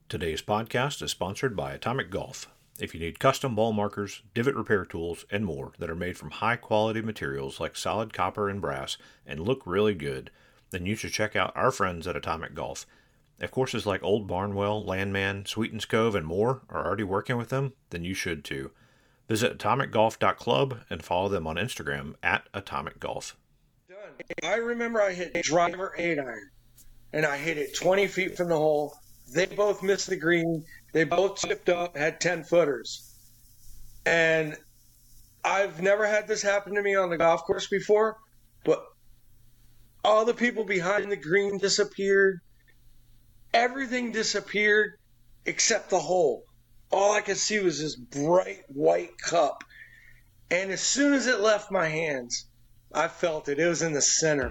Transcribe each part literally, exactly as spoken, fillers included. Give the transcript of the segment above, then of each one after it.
Today's podcast is sponsored by Atomic Golf. If you need custom ball markers, divot repair tools, and more that are made from high-quality materials like solid copper and brass and look really good, then you should check out our friends at Atomic Golf. If courses like Old Barnwell, Landman, Sweetens Cove, and more are already working with them, then you should too. Visit atomic golf dot club and follow them on Instagram at Atomic Golf. I remember I hit driver eight iron, and I hit it twenty feet from the hole. They both missed the green. They both chipped up, had ten footers. And I've never had this happen to me on the golf course before, but all the people behind the green disappeared. Everything disappeared except the hole. All I could see was this bright white cup. And as soon as it left my hands, I felt it. It was in the center.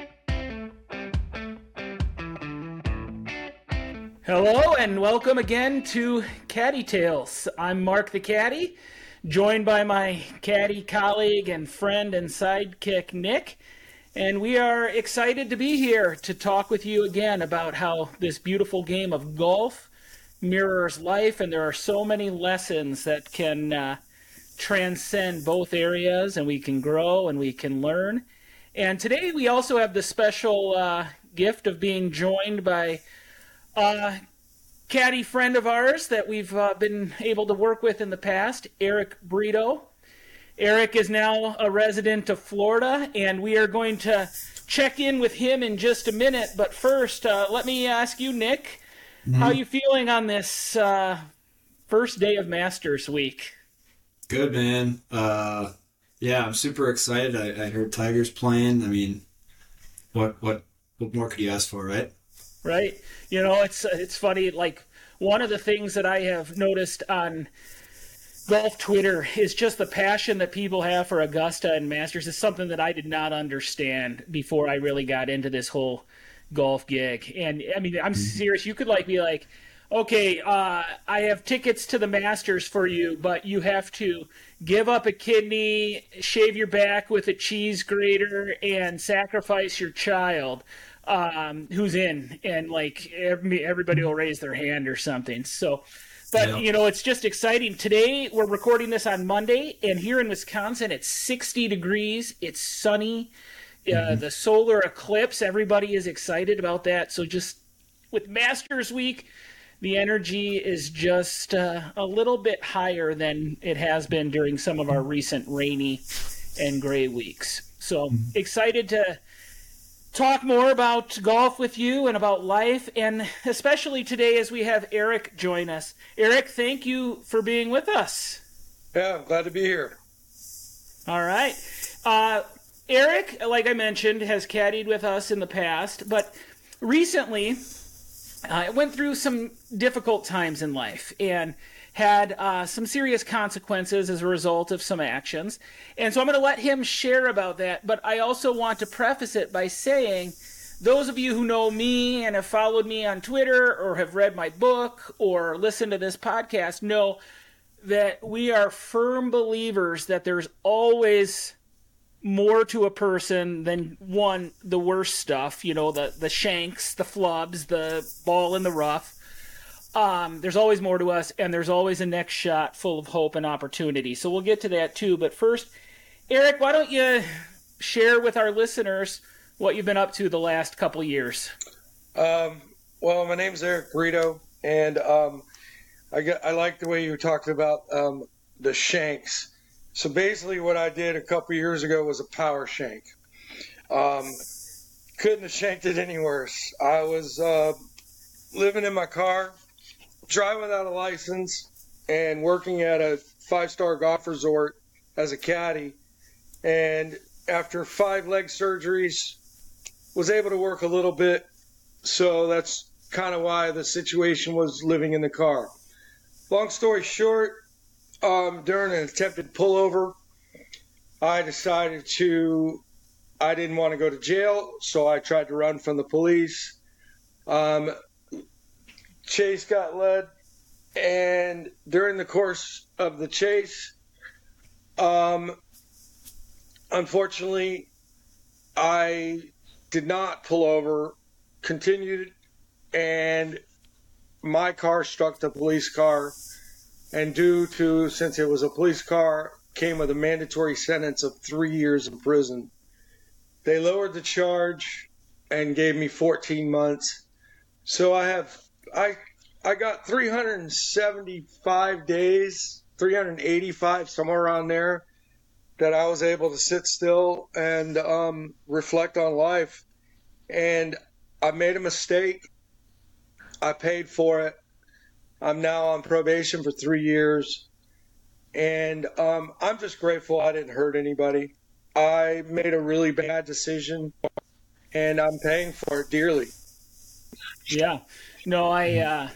Hello and welcome again to Caddy Tales. I'm Mark the Caddy, joined by my caddy colleague and friend and sidekick Nick, and we are excited to be here to talk with you again about how this beautiful game of golf mirrors life, and there are so many lessons that can uh, transcend both areas, and we can grow and we can learn. And today we also have the special uh, gift of being joined by Uh, caddy friend of ours that we've uh, been able to work with in the past, Eric Brito. Eric is now a resident of Florida, and we are going to check in with him in just a minute. But first, uh, let me ask you, Nick, mm-hmm. how are you feeling on this uh, first day of Masters Week? Good, man. Uh, yeah, I'm super excited. I, I heard Tiger's playing. I mean, what what what more could you ask for, right? Right. You know, it's it's funny, like, one of the things that I have noticed on golf Twitter is just the passion that people have for Augusta and Masters is something that I did not understand before I really got into this whole golf gig. And, I mean, I'm serious. You could, like, be like, okay, uh, I have tickets to the Masters for you, but you have to give up a kidney, shave your back with a cheese grater, and sacrifice your child. Um, who's in, and like every, everybody will raise their hand or something. So, but yeah. You know, it's just exciting. Today we're recording this on Monday, and here in Wisconsin it's sixty degrees. It's sunny. Uh, mm-hmm. The solar eclipse. Everybody is excited about that. So just with Masters Week, the energy is just uh, a little bit higher than it has been during some of our recent rainy and gray weeks. So mm-hmm. excited to talk more about golf with you and about life, and especially today as we have Eric join us. Eric, thank you for being with us. Yeah, I'm glad to be here. All right. Uh, Eric, like I mentioned, has caddied with us in the past, but recently uh, I went through some difficult times in life and had uh, some serious consequences as a result of some actions. And so I'm going to let him share about that, but I also want to preface it by saying, those of you who know me and have followed me on Twitter or have read my book or listened to this podcast know that we are firm believers that there's always more to a person than, one, the worst stuff, you know, the, the shanks, the flubs, the ball in the rough. Um, there's always more to us, and there's always a next shot full of hope and opportunity. So we'll get to that too. But first, Eric, why don't you share with our listeners what you've been up to the last couple of years? Um, well, my name's Eric Brito, and um, I, get, I like the way you talked about um, the shanks. So basically what I did a couple of years ago was a power shank. Um, couldn't have shanked it any worse. I was uh, living in my car, driving without a license, and working at a five-star golf resort as a caddy. And after five leg surgeries, was able to work a little bit. So that's kind of why the situation was living in the car. Long story short, um, during an attempted pullover, I decided to, I didn't want to go to jail, so I tried to run from the police. Um, chase got led, and during the course of the chase, um, unfortunately, I did not pull over, continued, and my car struck the police car, and due to, since it was a police car, came with a mandatory sentence of three years in prison. They lowered the charge and gave me fourteen months. So I have, I, I got three hundred seventy-five days, three hundred eighty-five, somewhere around there, that I was able to sit still and um, reflect on life. And I made a mistake. I paid for it. I'm now on probation for three years. And um, I'm just grateful I didn't hurt anybody. I made a really bad decision, and I'm paying for it dearly. Yeah. No, I, uh,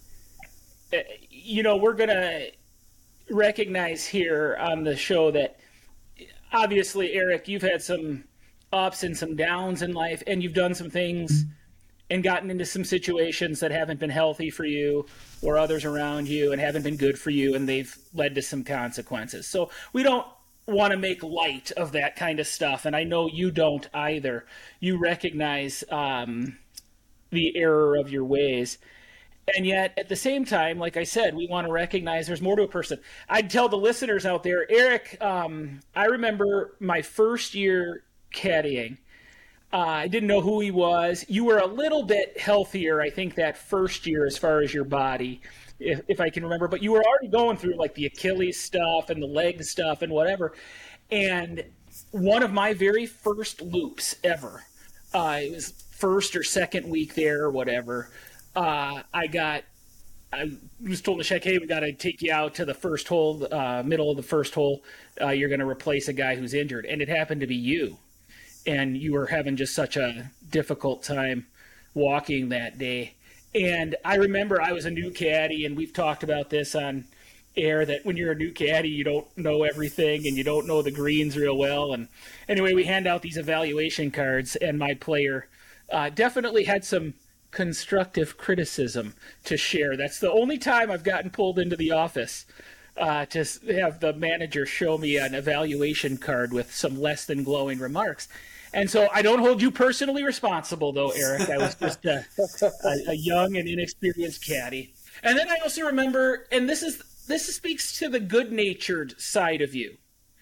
you know, we're going to recognize here on the show that obviously, Eric, you've had some ups and some downs in life, and you've done some things and gotten into some situations that haven't been healthy for you or others around you and haven't been good for you, and they've led to some consequences. So we don't want to make light of that kind of stuff, and I know you don't either. You recognize um, the error of your ways. And yet, at the same time, like I said, we want to recognize there's more to a person. I'd tell the listeners out there, Eric, um, I remember my first year caddying. Uh, I didn't know who he was. You were a little bit healthier, I think, that first year as far as your body, if, if I can remember. But you were already going through, like, the Achilles stuff and the leg stuff and whatever. And one of my very first loops ever, uh, it was first or second week there or whatever, Uh, I got, I was told to check, hey, we got to take you out to the first hole, uh, middle of the first hole. Uh, you're going to replace a guy who's injured. And it happened to be you. And you were having just such a difficult time walking that day. And I remember I was a new caddy, and we've talked about this on air, that when you're a new caddy, you don't know everything and you don't know the greens real well. And anyway, we hand out these evaluation cards, and my player uh, definitely had some constructive criticism to share. That's the only time I've gotten pulled into the office uh, to have the manager show me an evaluation card with some less than glowing remarks. And so I don't hold you personally responsible, though, Eric. I was just a, a, a young and inexperienced caddy. And then I also remember, and this is this speaks to the good-natured side of you,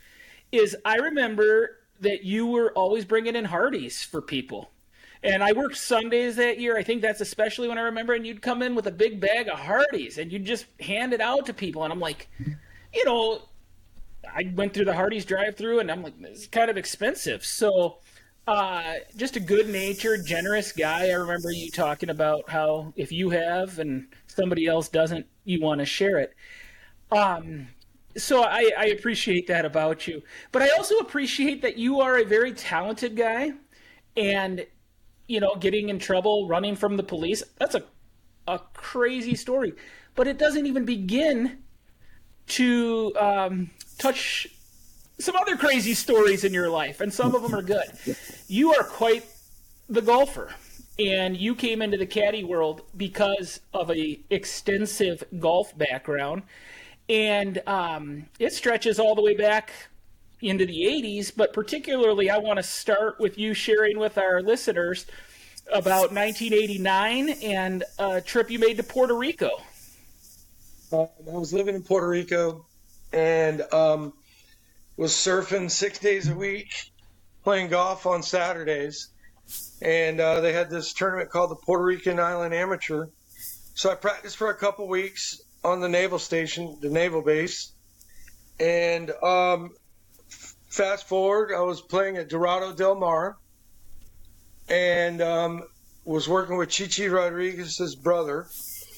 is I remember that you were always bringing in Hardee's for people. And I worked Sundays that year. I think that's especially when I remember. And you'd come in with a big bag of Hardee's, and you'd just hand it out to people. And I'm like, you know, I went through the Hardee's drive-through, and I'm like, this is kind of expensive. So uh, just a good-natured, generous guy. I remember you talking about how if you have and somebody else doesn't, you want to share it. Um, so I, I appreciate that about you. But I also appreciate that you are a very talented guy. And you know, getting in trouble, running from the police, that's a a crazy story. But it doesn't even begin to um, touch some other crazy stories in your life, and some of them are good. You are quite the golfer, and you came into the caddy world because of a extensive golf background, and um, it stretches all the way back into the eighties, but particularly I want to start with you sharing with our listeners about nineteen eighty-nine and a trip you made to Puerto Rico. Uh, I was living in Puerto Rico and um, was surfing six days a week, playing golf on Saturdays. And uh, they had this tournament called the Puerto Rican Island Amateur. So I practiced for a couple weeks on the naval station, the naval base. And um, fast forward, I was playing at Dorado Del Mar and um, was working with Chichi Rodriguez's brother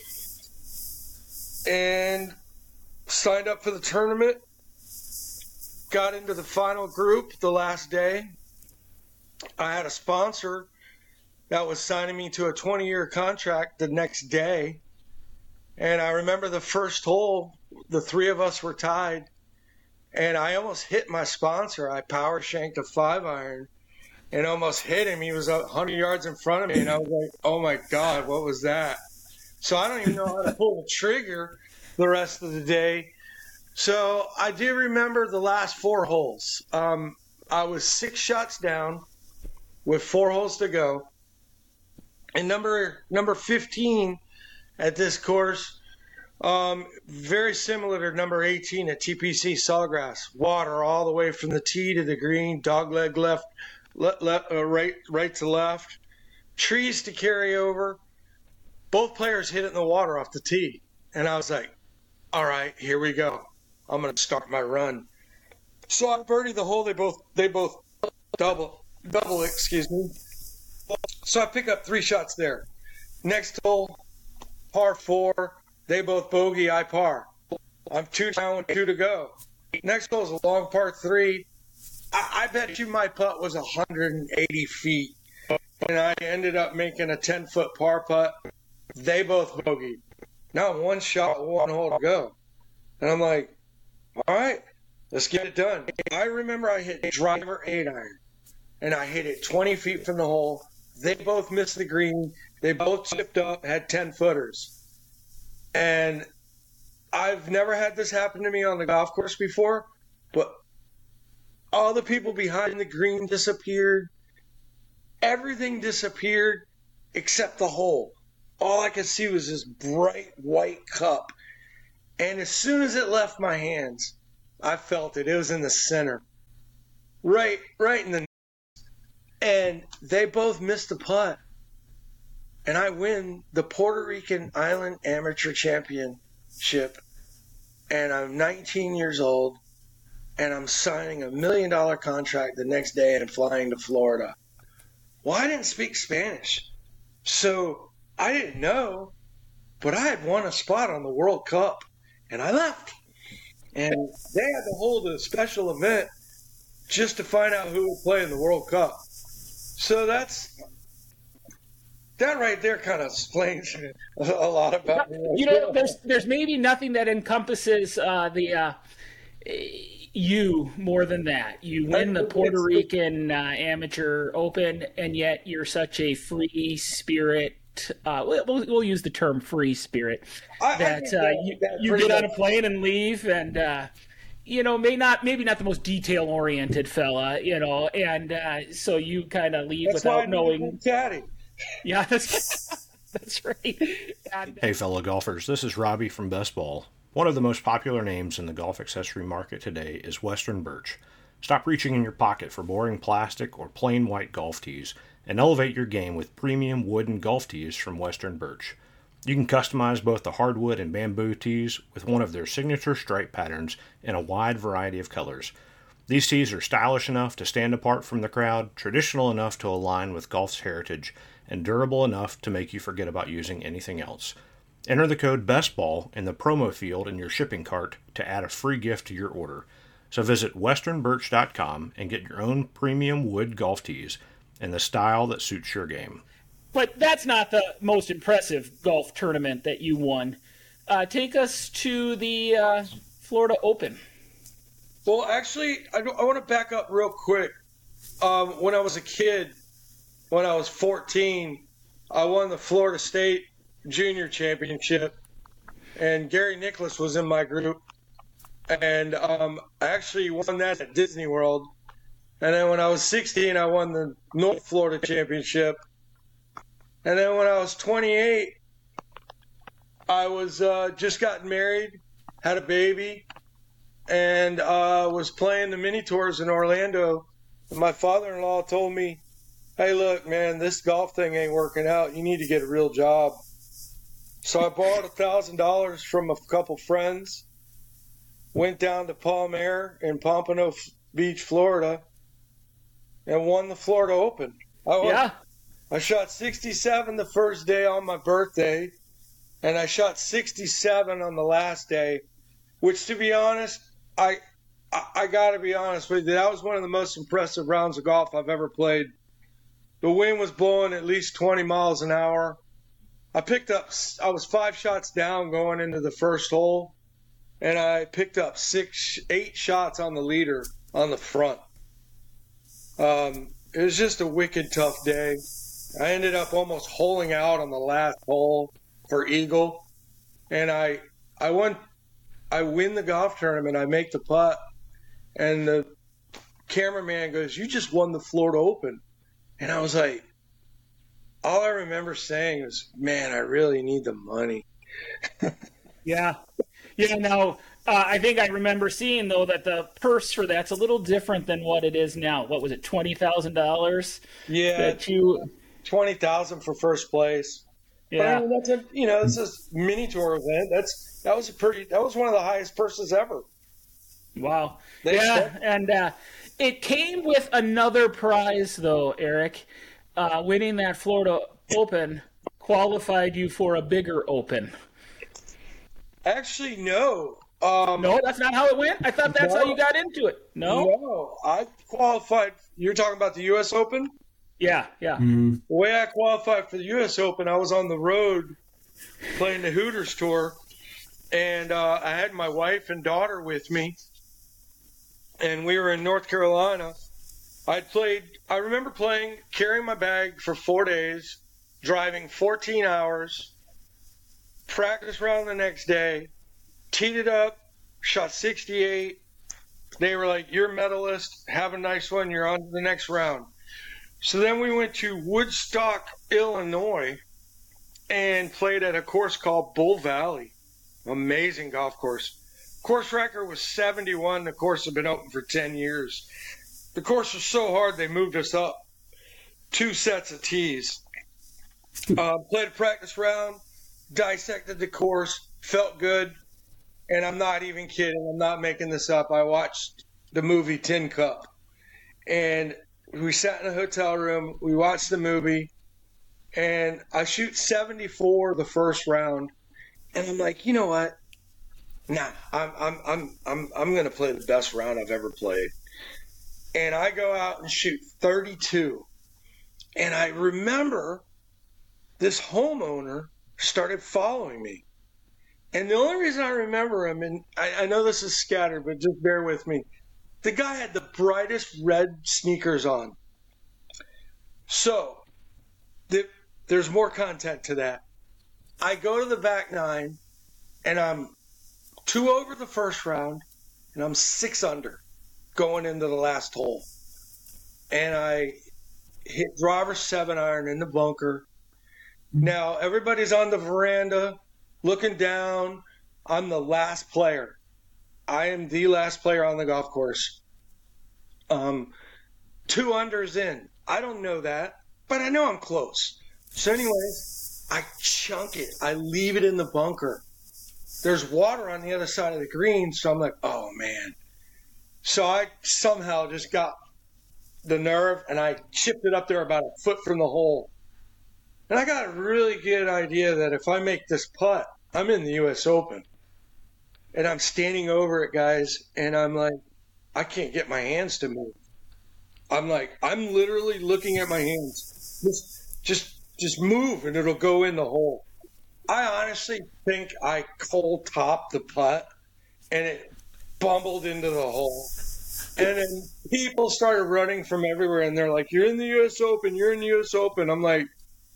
and signed up for the tournament, got into the final group the last day. I had a sponsor that was signing me to a twenty-year contract the next day. And I remember the first hole, the three of us were tied. And I almost hit my sponsor. I power shanked a five iron and almost hit him. He was one hundred yards in front of me. And I was like, oh my God, what was that? So I don't even know how to pull the trigger the rest of the day. So I do remember the last four holes. Um, I was six shots down with four holes to go. And number number fifteen at this course. Um, very similar to number eighteen at T P C Sawgrass. Water all the way from the tee to the green, dogleg left, le- le- uh, right, right to left. Trees to carry over. Both players hit it in the water off the tee, and I was like, "All right, here we go. I'm gonna start my run." So I birdied the hole. They both, they both double, double. Excuse me. So I pick up three shots there. Next hole, par four. They both bogey, I par. I'm two down with two to go. Next hole is a long par three. I, I bet you my putt was one hundred eighty feet. And I ended up making a ten-foot par putt. They both bogeyed. Now I'm one shot, one hole to go. And I'm like, all right, let's get it done. I remember I hit driver eight iron. And I hit it twenty feet from the hole. They both missed the green. They both chipped up, had ten-footers. And I've never had this happen to me on the golf course before, but all the people behind the green disappeared. Everything disappeared except the hole. All I could see was this bright white cup. And as soon as it left my hands, I felt it. It was in the center. Right, right in the and they both missed the putt. And I win the Puerto Rican Island Amateur Championship. And I'm nineteen years old. And I'm signing a million dollar contract the next day and flying to Florida. Well, I didn't speak Spanish. So I didn't know. But I had won a spot on the World Cup. And I left. And they had to hold a special event just to find out who would play in the World Cup. So that's... That right there kind of explains a lot about me. You know, there's there's maybe nothing that encompasses uh, the uh, you more than that. You win the Puerto Rican uh, Amateur Open, and yet you're such a free spirit. Uh, we'll, we'll use the term free spirit. That uh, you, you get on a plane and leave, and uh, you know, may not maybe not the most detail oriented fella, you know, and uh, so you kind of leave That's without knowing. Caddy. Yeah, that's, that's right. And, Hey, fellow golfers, this is Robbie from Best Ball. One of the most popular names in the golf accessory market today is Western Birch. Stop reaching in your pocket for boring plastic or plain white golf tees and elevate your game with premium wooden golf tees from Western Birch. You can customize both the hardwood and bamboo tees with one of their signature stripe patterns in a wide variety of colors. These tees are stylish enough to stand apart from the crowd, traditional enough to align with golf's heritage, and durable enough to make you forget about using anything else. Enter the code BESTBALL in the promo field in your shipping cart to add a free gift to your order. So visit western birch dot com and get your own premium wood golf tees in the style that suits your game. But that's not the most impressive golf tournament that you won. Uh, take us to the uh, Florida Open. Well, actually, I, I want to back up real quick. Um, when I was a kid, when I was fourteen, I won the Florida State Junior Championship, and Gary Nicholas was in my group. And um, I actually won that at Disney World. And then when I was sixteen, I won the North Florida Championship. And then when I was twenty-eight, I was uh, just gotten married, had a baby, and uh, was playing the mini tours in Orlando. And my father-in-law told me, hey, look, man, this golf thing ain't working out. You need to get a real job. So I borrowed one thousand dollars from a couple friends, went down to Palm Air in Pompano Beach, Florida, and won the Florida Open. I won. Yeah. I shot sixty-seven the first day on my birthday, and I shot sixty-seven on the last day, which, to be honest, I I, I got to be honest with you, that was one of the most impressive rounds of golf I've ever played. The wind was blowing at least twenty miles an hour. I picked up, I was five shots down going into the first hole, and I picked up six, eight shots on the leader on the front. Um, it was just a wicked tough day. I ended up almost holing out on the last hole for eagle, and I, I won, I win the golf tournament. I make the putt, and the cameraman goes, "You just won the Florida Open," and I was like, all I remember saying was, man, I really need the money. Yeah. Yeah, now, uh, I think I remember seeing, though, that the purse for that's a little different than what it is now. What was it, twenty thousand dollars? Yeah, That you, twenty thousand for first place. But I yeah. mean, that's a, you know, it's a mini tour event. That's, that was a pretty, that was one of the highest purses ever. Wow. They yeah, said- and uh, it came with another prize, though, Eric. Uh, winning that Florida Open qualified you for a bigger Open. Actually, no. Um, No, that's not how it went? I thought that's No. how you got into it. No? No, I qualified. You're talking about the U S Open? Yeah, yeah. Mm-hmm. The way I qualified for the U S Open, I was on the road playing the Hooters tour, and uh, I had my wife and daughter with me, and we were in North Carolina. I played. I remember playing, carrying my bag for four days, driving fourteen hours, practice round the next day, teed it up, shot sixty-eight. They were like, "You're a medalist. Have a nice one. You're on to the next round." So then we went to Woodstock, Illinois, and played at a course called Bull Valley. Amazing golf course. Course record was seventy-one. The course had been open for ten years. The course was so hard they moved us up two sets of tees. Uh, played a practice round, dissected the course, felt good, and I'm not even kidding. I'm not making this up. I watched the movie Tin Cup, and we sat in a hotel room. We watched the movie, and I shoot seventy-four the first round, and I'm like, you know what? Nah, I'm I'm I'm I'm I'm gonna play the best round I've ever played. And I go out and shoot thirty-two. And I remember this homeowner started following me. And the only reason I remember him, and I, I know this is scattered, but just bear with me. The guy had the brightest red sneakers on. So the, there's more content to that. I go to the back nine, and I'm two over the first round, and I'm six under going into the last hole. And I hit driver seven iron in the bunker. Now everybody's on the veranda looking down. I'm the last player. I am the last player on the golf course. Um, two unders in. I don't know that, but I know I'm close. So anyways, I chunk it. I leave it in the bunker. There's water on the other side of the green, so I'm like, oh man. So I somehow just got the nerve, and I chipped it up there about a foot from the hole. And I got a really good idea that if I make this putt, I'm in the U S Open. And I'm standing over it, guys, and I'm like, I can't get my hands to move. I'm like, I'm literally looking at my hands. Just, just, just move, and it'll go in the hole. I honestly think I cold topped the putt, and it bumbled into the hole. And then people started running from everywhere, and they're like, you're in the U S Open, you're in the U S Open. I'm like,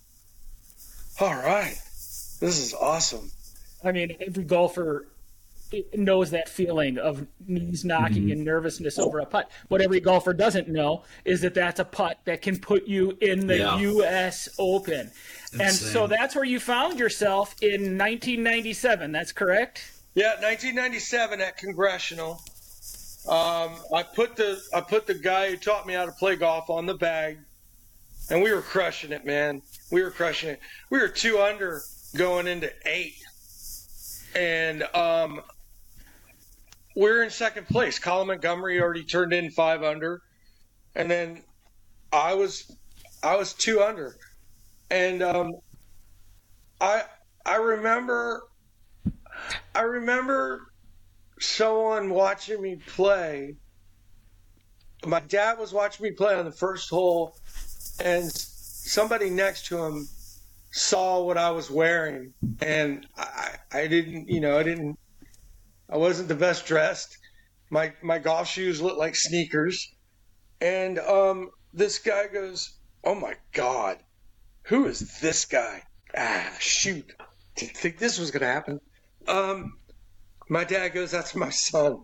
all right, this is awesome. I mean, every golfer knows that feeling of knees knocking Mm-hmm. and nervousness over a putt. What every golfer doesn't know is that that's a putt that can put you in the Yeah. U S Open. And Insane. so that's where you found yourself in nineteen ninety-seven. That's correct? Yeah, nineteen ninety-seven at Congressional. Um, I put the I put the guy who taught me how to play golf on the bag, and we were crushing it, man. We were crushing it. We were two under going into eight, and um, we were in second place. Colin Montgomery already turned in five under, and then I was I was two under, and um, I I remember I remember. someone watching me play. My dad was watching me play on the first hole, and somebody next to him saw what I was wearing, and I, I didn't, you know, I didn't, I wasn't the best dressed. My my golf shoes looked like sneakers, and um, this guy goes, "Oh my God, who is this guy?" Ah, shoot, didn't think this was gonna happen. Um. My dad goes, that's my son.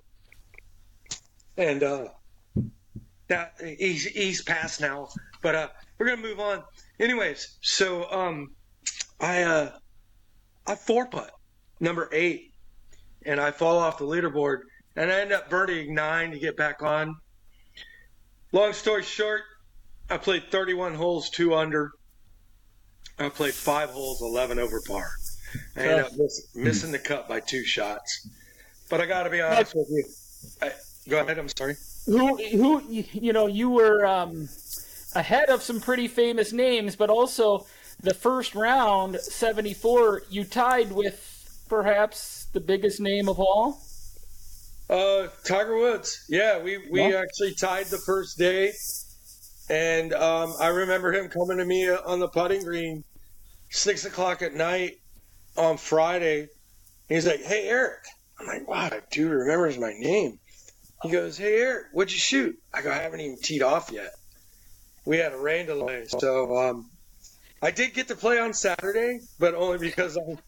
And uh, that, he's, he's passed now. But uh, we're going to move on. anyways, so um, I uh, I four putt number eight, and I fall off the leaderboard, and I end up birdieing nine to get back on. Long story short, I played thirty-one holes, two under. I played five holes, eleven over par. I ended up miss, missing the cut by two shots. But I got to be honest with you. I, go ahead. I'm sorry. Who, who, you know, you were um, ahead of some pretty famous names, but also the first round, seventy-four, you tied with perhaps the biggest name of all. Uh, Tiger Woods. Yeah, we, we Yeah. actually tied the first day. And um, I remember him coming to me on the putting green, six o'clock at night on Friday. He's like, "Hey, Eric." I'm like, "Wow, that dude remembers my name." He goes, "Hey, Eric, what'd you shoot?" I go, "I haven't even teed off yet. We had a rain delay." So um, I did get to play on Saturday, but only because I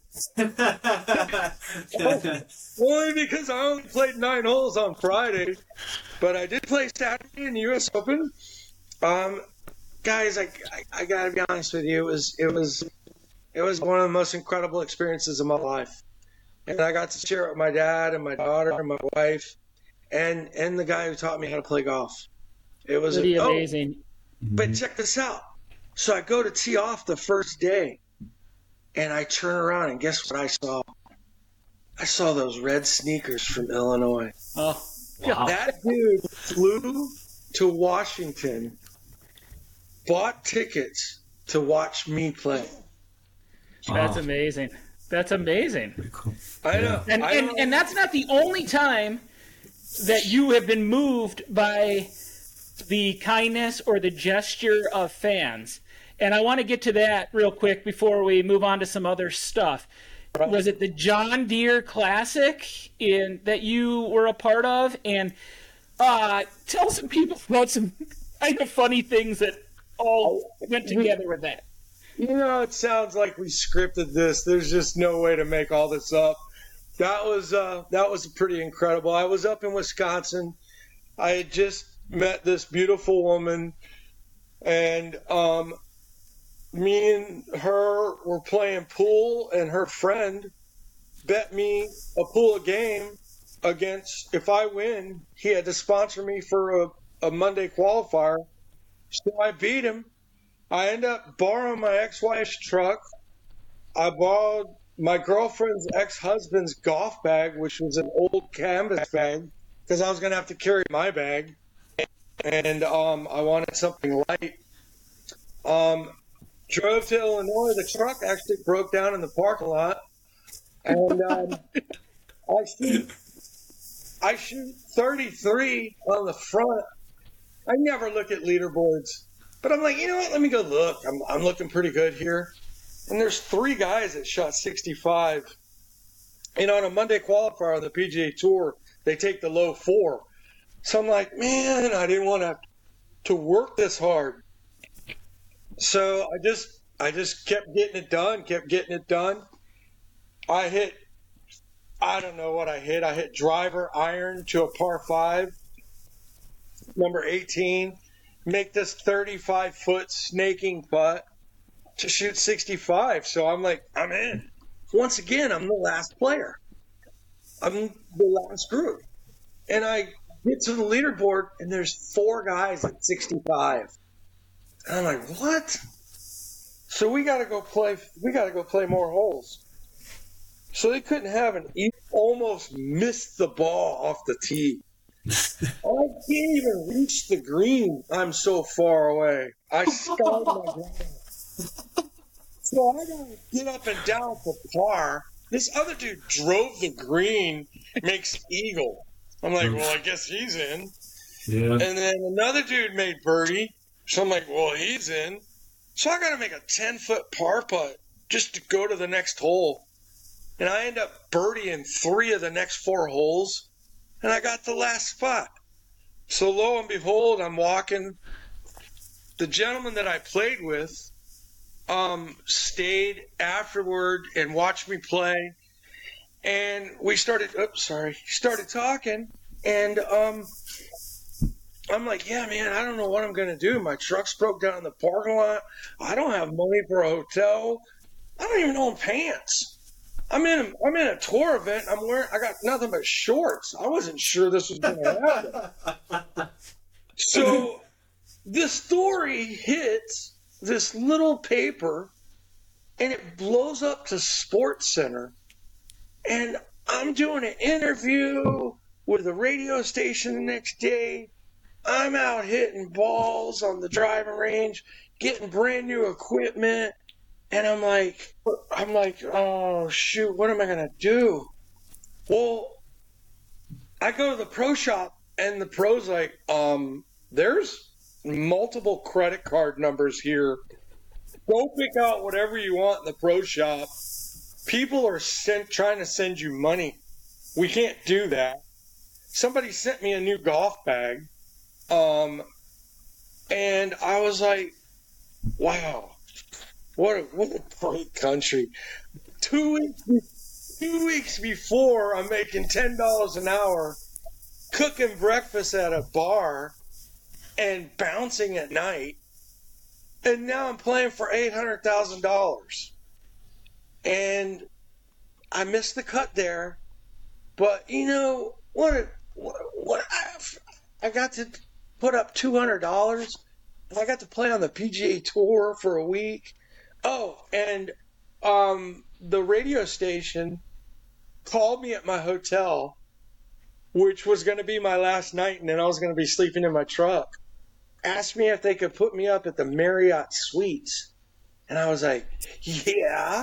only because I only played nine holes on Friday. But I did play Saturday in the U S Open. Um, guys, I, I, I gotta be honest with you. It was it was it was one of the most incredible experiences of my life, and I got to share it with my dad and my daughter and my wife, and and the guy who taught me how to play golf. It was Pretty oh, amazing. but check this out. So I go to tee off the first day, and I turn around and guess what I saw? I saw those red sneakers from Illinois. Oh, Wow. That dude flew to Washington, bought tickets to watch me play. that's Wow. amazing. That's amazing. Pretty cool. I know. And, I and know. and that's not the only time that you have been moved by the kindness or the gesture of fans. And I want to get to that real quick before we move on to some other stuff. Was it the John Deere Classic in that you were a part of? And uh, tell some people about some kind of funny things that all went together with that. You know, it sounds like we scripted this. There's just no way to make all this up. That was uh, that was pretty incredible. I was up in Wisconsin. I had just met this beautiful woman, and um, me and her were playing pool, and her friend bet me a pool game against, if I win, he had to sponsor me for a, a Monday qualifier. So I beat him. I end up borrowing my ex-wife's truck. I borrowed my girlfriend's ex-husband's golf bag, which was an old canvas bag, because I was going to have to carry my bag. And um, I wanted something light. Um, drove to Illinois. The truck actually broke down in the parking lot. And um, I shoot, I shoot thirty-three on the front. I never look at leaderboards. But I'm like, you know what? Let me go look. I'm, I'm looking pretty good here. And there's three guys that shot sixty-five. And on a Monday qualifier on the P G A Tour, they take the low four. So I'm like, man, I didn't want to to work this hard. So I just I just kept getting it done, kept getting it done. I hit, I don't know what I hit. I hit driver iron to a par five, number eighteen. Make this thirty-five foot snaking putt to shoot sixty-five. So I'm like, I'm in. Once again, I'm the last player. I'm the last group. And I get to the leaderboard, and there's four guys at sixty-five. And I'm like, what? So we got to go play. We got to go play more holes. So they couldn't have an. He almost missed the ball off the tee. I can't even reach the green. I'm so far away. I skied my ground. So I gotta get up and down for par. This other dude drove the green, makes eagle. I'm like, well, I guess he's in. Yeah. And then another dude made birdie. So I'm like, well, he's in. So I got to make a ten foot par putt just to go to the next hole. And I end up birdieing three of the next four holes. And I got the last spot. So lo and behold, I'm walking. The gentleman that I played with um, stayed afterward and watched me play. And we started, oops, sorry, started talking. And um, I'm like, yeah, man, I don't know what I'm going to do. My truck's broke down in the parking lot. I don't have money for a hotel. I don't even own pants. I'm in I'm in a tour event. I'm wearing I got nothing but shorts. I wasn't sure this was going to happen. So the story hits this little paper, and it blows up to Sports Center, and I'm doing an interview with a radio station the next day. I'm out hitting balls on the driving range, getting brand new equipment. And I'm like, I'm like, oh shoot, what am I gonna do? Well, I go to the pro shop, and the pro's like, um, there's multiple credit card numbers here. Go pick out whatever you want in the pro shop. People are sent, trying to send you money. We can't do that. Somebody sent me a new golf bag, um, and I was like, wow. What a, what a great country. Two weeks, two weeks before, I'm making ten dollars an hour, cooking breakfast at a bar and bouncing at night. And now I'm playing for eight hundred thousand dollars. And I missed the cut there. But, you know, what, a, what, what I, I got to put up two hundred dollars. And I got to play on the P G A Tour for a week. Oh, and um, the radio station called me at my hotel, which was going to be my last night, and then I was going to be sleeping in my truck. Asked me if they could put me up at the Marriott Suites. And I was like, yeah.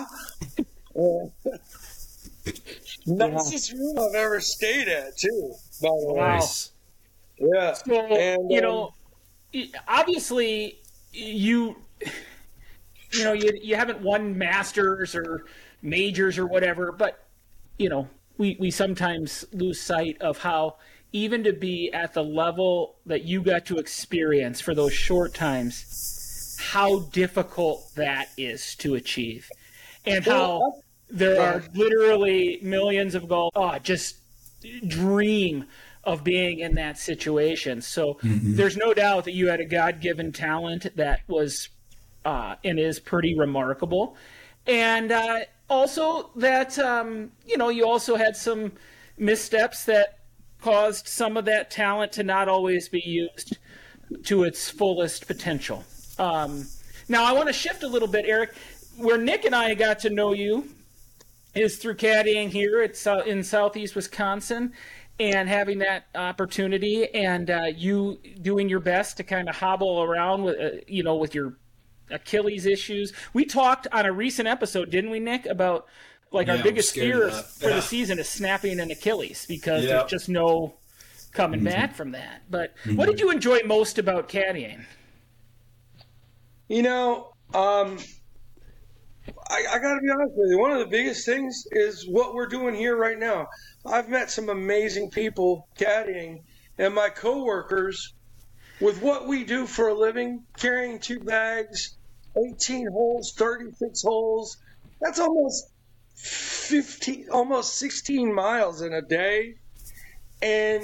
Nicest room I've ever stayed at, too, by the way. Wow. Yeah. So, and, you um, know, obviously you... You know, you you haven't won Masters or majors or whatever, but, you know, we, we sometimes lose sight of how even to be at the level that you got to experience for those short times, how difficult that is to achieve. And how there are literally millions of golf, oh, just dream of being in that situation. So mm-hmm. there's no doubt that you had a God-given talent that was Uh, and is pretty remarkable. And uh, also that, um, you know, you also had some missteps that caused some of that talent to not always be used to its fullest potential. Um, now, I want to shift a little bit, Eric. Where Nick and I got to know you is through caddying here at, uh, in southeast Wisconsin and having that opportunity, and uh, you doing your best to kind of hobble around with, uh, you know, with your Achilles issues. We talked on a recent episode, didn't we, Nick, about like yeah, our biggest fear yeah. for the season is snapping an Achilles because yeah. there's just no coming mm-hmm. back from that. But mm-hmm. what did you enjoy most about caddying? You know, um, I, I got to be honest with you. One of the biggest things is what we're doing here right now. I've met some amazing people caddying, and my coworkers, with what we do for a living, carrying two bags, eighteen holes, thirty-six holes, that's almost fifteen, almost sixteen miles in a day. And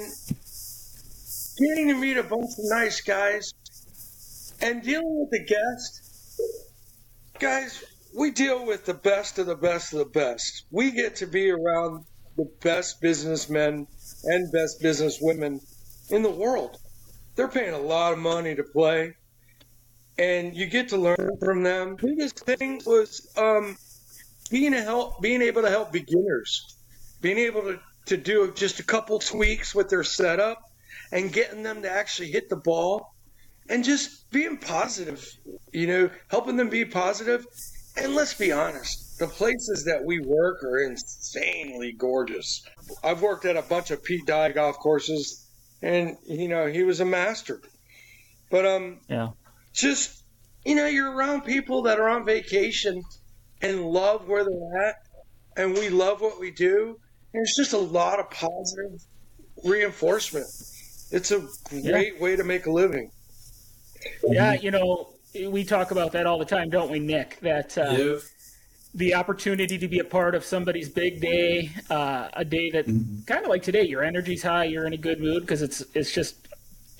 getting to meet a bunch of nice guys and dealing with the guests. Guys, we deal with the best of the best of the best. We get to be around the best businessmen and best businesswomen in the world. They're paying a lot of money to play, and you get to learn from them. The biggest thing was um, being a help, being able to help beginners, being able to, to do just a couple tweaks with their setup and getting them to actually hit the ball and just being positive, you know, helping them be positive. And let's be honest, the places that we work are insanely gorgeous. I've worked at a bunch of Pete Dye golf courses. And, you know, he was a master. But um, yeah, just, you know, you're around people that are on vacation and love where they're at. And we love what we do. And it's just a lot of positive reinforcement. It's a great yeah. way to make a living. Yeah, you know, we talk about that all the time, don't we, Nick? That uh, yeah. the opportunity to be a part of somebody's big day, uh, a day that mm-hmm. kind of like today, your energy's high, you're in a good mood because it's it's just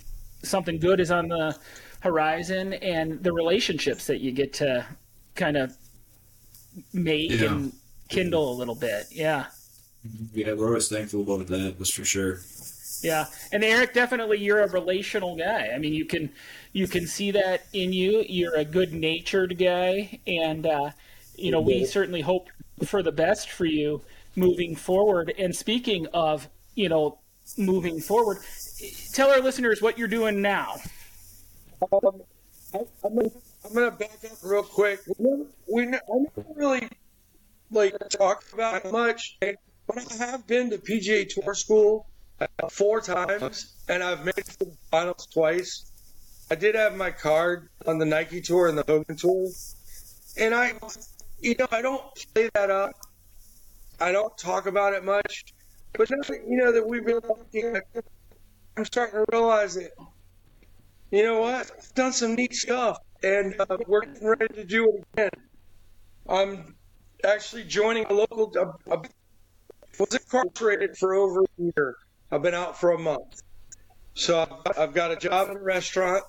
something good is on the horizon, and the relationships that you get to kind of make yeah. and kindle a little bit. Yeah. Yeah, we're always thankful about that. That's for sure. Yeah, and Eric, definitely you're a relational guy. I mean, you can you can see that in you. You're a good-natured guy, and uh, you know we certainly hope for the best for you moving forward. And speaking of, you know, moving forward, tell our listeners what you're doing now. Um, I, I'm gonna I'm gonna back up real quick. We never, we ne- I never really like talked about it much, but I have been to P G A Tour school four times, and I've made it to the finals twice. I did have my card on the Nike Tour and the Hogan Tour, and I, you know, I don't play that up. I don't talk about it much, but now, you know, that we've been talking, I'm starting to realize that, you know what, I've done some neat stuff, and uh, we're getting ready to do it again. I'm actually joining a local, I was incarcerated for over a year. I've been out for a month. So I've, I've got a job in a restaurant.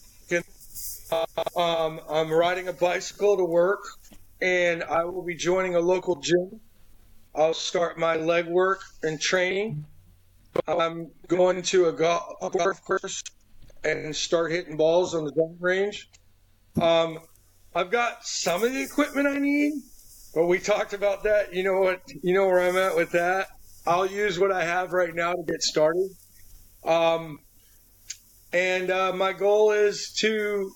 Uh, um, I'm riding a bicycle to work, and I will be joining a local gym. I'll start my leg work and training. I'm going to a golf, a golf course and start hitting balls on the driving range. Um, I've got some of the equipment I need, but we talked about that. You know what? You know where I'm at with that. I'll use what I have right now to get started. Um, and uh, my goal is to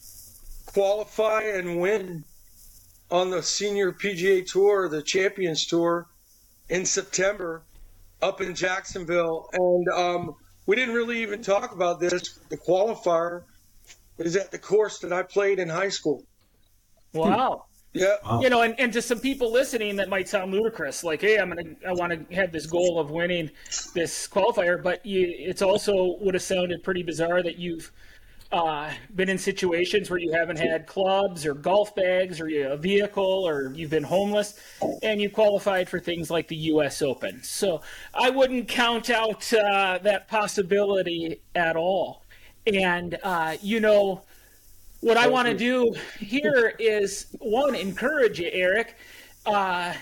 qualify and win on the senior P G A Tour, the Champions Tour, in September up in Jacksonville. And um, we didn't really even talk about this. The qualifier is at the course that I played in high school. Wow. Yeah. Wow. You know, and, and to some people listening, that might sound ludicrous. Like, hey, I'm gonna, I want to have this goal of winning this qualifier, but you, it's also would have sounded pretty bizarre that you've uh, been in situations where you haven't had clubs or golf bags or you, a vehicle, or you've been homeless, and you qualified for things like the U S Open. So I wouldn't count out uh, that possibility at all. And uh, you know. What I want to do here is, one, encourage you, Eric. Uh,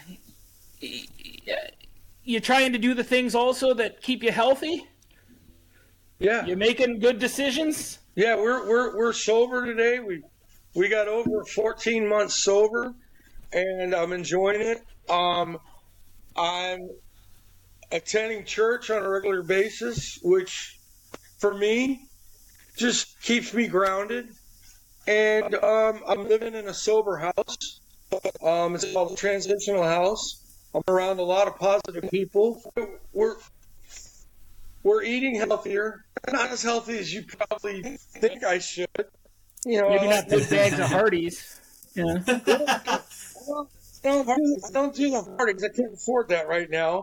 you trying to do the things also that keep you healthy? Yeah. You making good decisions? Yeah, we're we're we're sober today. We we got over fourteen months sober, and I'm enjoying it. Um, I'm attending church on a regular basis, which for me just keeps me grounded. And um, I'm living in a sober house. Um, it's called a Transitional House. I'm around a lot of positive people. We're we're eating healthier, not as healthy as you probably think I should. You know, maybe not big bags of Hardee's. Yeah. I don't, I don't, I don't do the Hardee's. I can't afford that right now.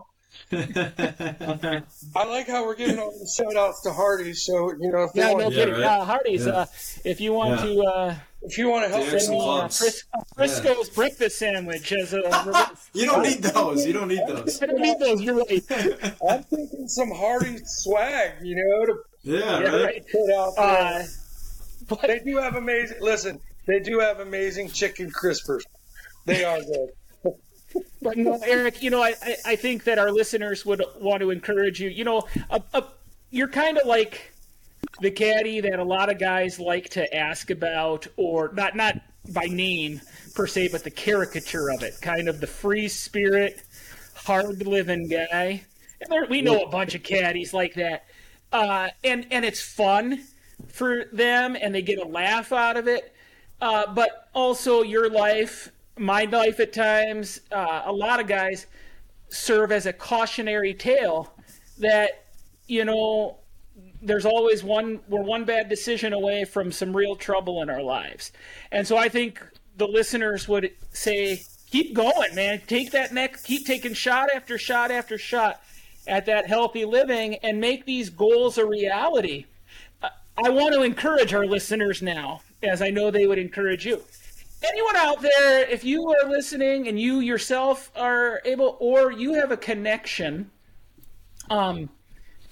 I like how we're giving all the shout outs to Hardee's. So, you know, if yeah, want, no kidding. Yeah, right. uh, Hardee's, yeah. uh, if you want yeah. to, uh, if you want to help Dude, send me uh, clubs. Fris- Frisco's yeah. breakfast sandwich as a. You don't need those. You don't need those. I don't need those. You're right. I'm thinking some Hardee's swag, you know, to Yeah, Yeah, right. right. put out there. Uh, but They do have amazing. Listen, they do have amazing chicken crispers. They are good. But no, Eric, you know, I, I, I think that our listeners would want to encourage you. You know, a, a, you're kind of like the caddy that a lot of guys like to ask about, or not not by name per se, but the caricature of it, kind of the free spirit, hard living guy. And there, we know a bunch of caddies like that, uh, and and it's fun for them, and they get a laugh out of it. Uh, but also your life. My life at times, uh, a lot of guys serve as a cautionary tale that, you know, there's always one, we're one bad decision away from some real trouble in our lives. And so I think the listeners would say, keep going, man. Take that neck, keep taking shot after shot after shot at that healthy living and make these goals a reality. I want to encourage our listeners now, as I know they would encourage you. Anyone out there, if you are listening and you yourself are able, or you have a connection, um,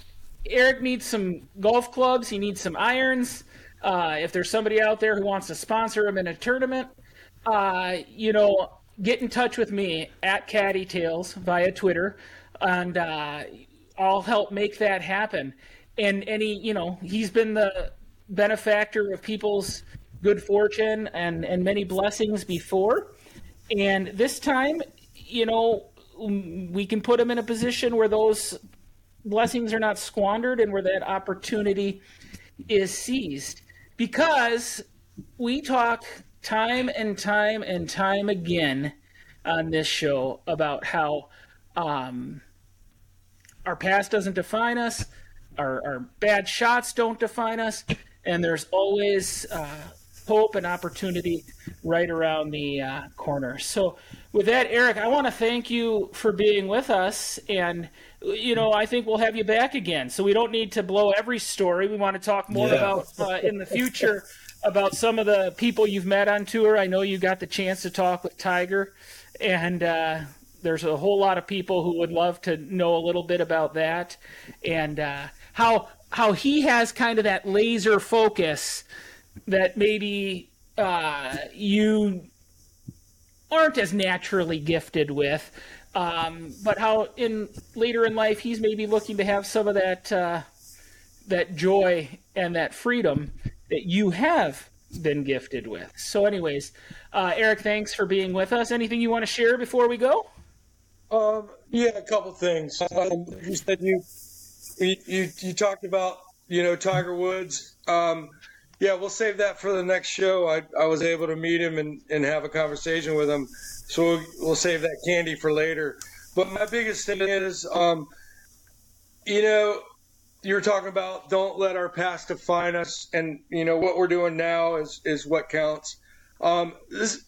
Eric needs some golf clubs. He needs some irons. Uh, if there's somebody out there who wants to sponsor him in a tournament, uh, you know, get in touch with me at Caddy Tales via Twitter, and uh, I'll help make that happen. And and he, you know, he's been the benefactor of people's good fortune and, and many blessings before. And this time, you know, we can put him in a position where those blessings are not squandered and where that opportunity is seized. Because we talk time and time and time again on this show about how um, our past doesn't define us, our, our bad shots don't define us, and there's always uh, hope and opportunity right around the uh, corner. So with that, Eric, I want to thank you for being with us, and you know, I think we'll have you back again. So we don't need to blow every story. We want to talk more yeah. about uh, in the future about some of the people you've met on tour. I know you got the chance to talk with Tiger, and uh, there's a whole lot of people who would love to know a little bit about that, and uh, how how he has kind of that laser focus that maybe uh, you aren't as naturally gifted with. Um, but how in later in life he's maybe looking to have some of that uh, that joy and that freedom that you have been gifted with. So, anyways, uh, Eric, thanks for being with us. Anything you want to share before we go? Um, yeah, a couple things. Um, you said you, you you talked about you know Tiger Woods. Um, yeah, we'll save that for the next show. I I was able to meet him and, and have a conversation with him. So we'll, we'll save that candy for later. But my biggest thing is, um, you know, you were talking about don't let our past define us. And, you know, what we're doing now is, is what counts. Um, this,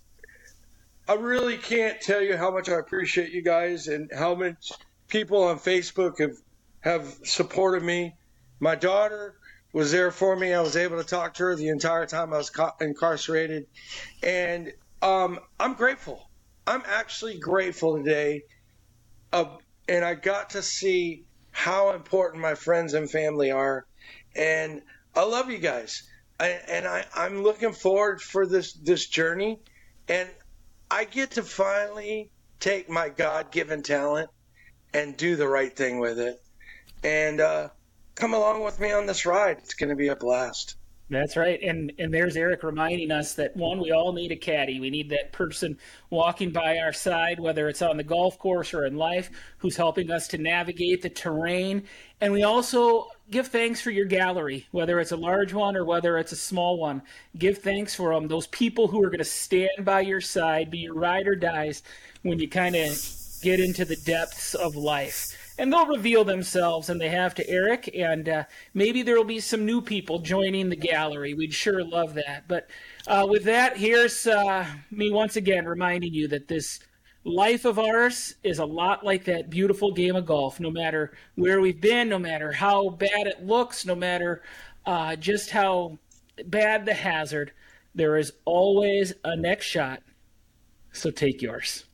I really can't tell you how much I appreciate you guys and how much people on Facebook have, have supported me. My daughter was there for me. I was able to talk to her the entire time I was co- incarcerated. And um, I'm grateful. I'm actually grateful today, uh, and I got to see how important my friends and family are, and I love you guys, I, and I, I'm looking forward for this, this journey, and I get to finally take my God-given talent and do the right thing with it, and uh, come along with me on this ride. It's going to be a blast. That's right. And and there's Eric reminding us that, one, we all need a caddy. We need that person walking by our side, whether it's on the golf course or in life, who's helping us to navigate the terrain. And we also give thanks for your gallery, whether it's a large one or whether it's a small one. Give thanks for them, those people who are going to stand by your side, be your ride or dies when you kind of get into the depths of life. And they'll reveal themselves, and they have to Eric, and uh, maybe there will be some new people joining the gallery. We'd sure love that. But uh, with that, here's uh, me once again reminding you that this life of ours is a lot like that beautiful game of golf. No matter where we've been, no matter how bad it looks, no matter uh, just how bad the hazard, there is always a next shot. So take yours.